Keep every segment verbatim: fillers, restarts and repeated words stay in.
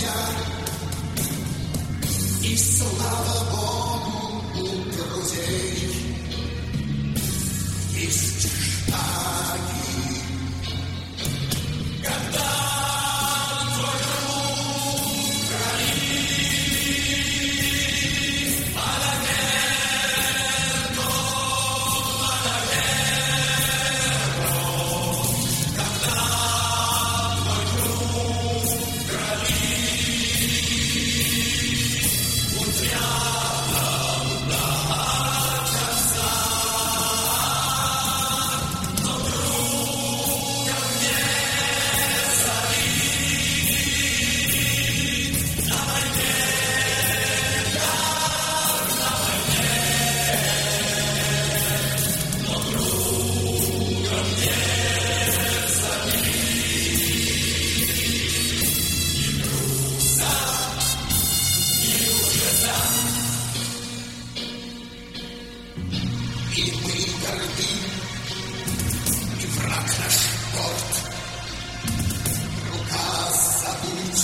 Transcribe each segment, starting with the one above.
И слава Богу, у друзей есть шпаги. Когда твой друг горит, Малагердо, Малагердо, когда твой друг горит, утрядом до конца, но друга не зови. На войне, да, на войне, но друга не зови. Ни труса, ни лжеца. И мы горды, и враг наш горд. Рука забыть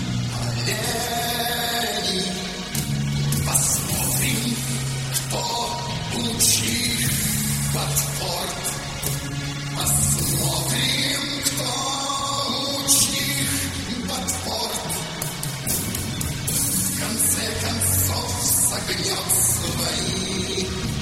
олени. Посмотрим, кто лучших под форт. Посмотрим, кто лучших под форт. В конце концов согнет свои